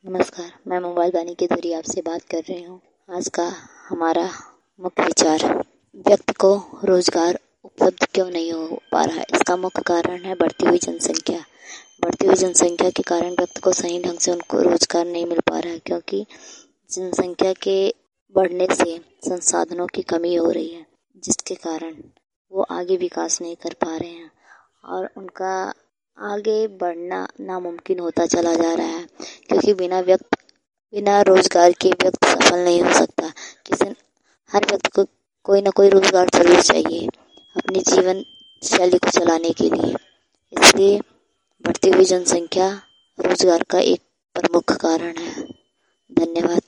नमस्कार, मैं मोबाइल वाणी के जरिए आपसे बात कर रही हूँ। आज का हमारा मुख्य विचार, व्यक्ति को रोजगार उपलब्ध क्यों नहीं हो पा रहा है। इसका मुख्य कारण है बढ़ती हुई जनसंख्या। बढ़ती हुई जनसंख्या के कारण व्यक्ति को सही ढंग से उनको रोजगार नहीं मिल पा रहा है, क्योंकि जनसंख्या के बढ़ने से संसाधनों की कमी हो रही है, जिसके कारण वो आगे विकास नहीं कर पा रहे हैं और उनका आगे बढ़ना नामुमकिन होता चला जा रहा है, क्योंकि बिना रोजगार के व्यक्ति सफल नहीं हो सकता। हर व्यक्ति को कोई ना कोई रोजगार जरूर चाहिए अपनी जीवन शैली को चलाने के लिए। इसलिए बढ़ती हुई जनसंख्या रोजगार का एक प्रमुख कारण है। धन्यवाद।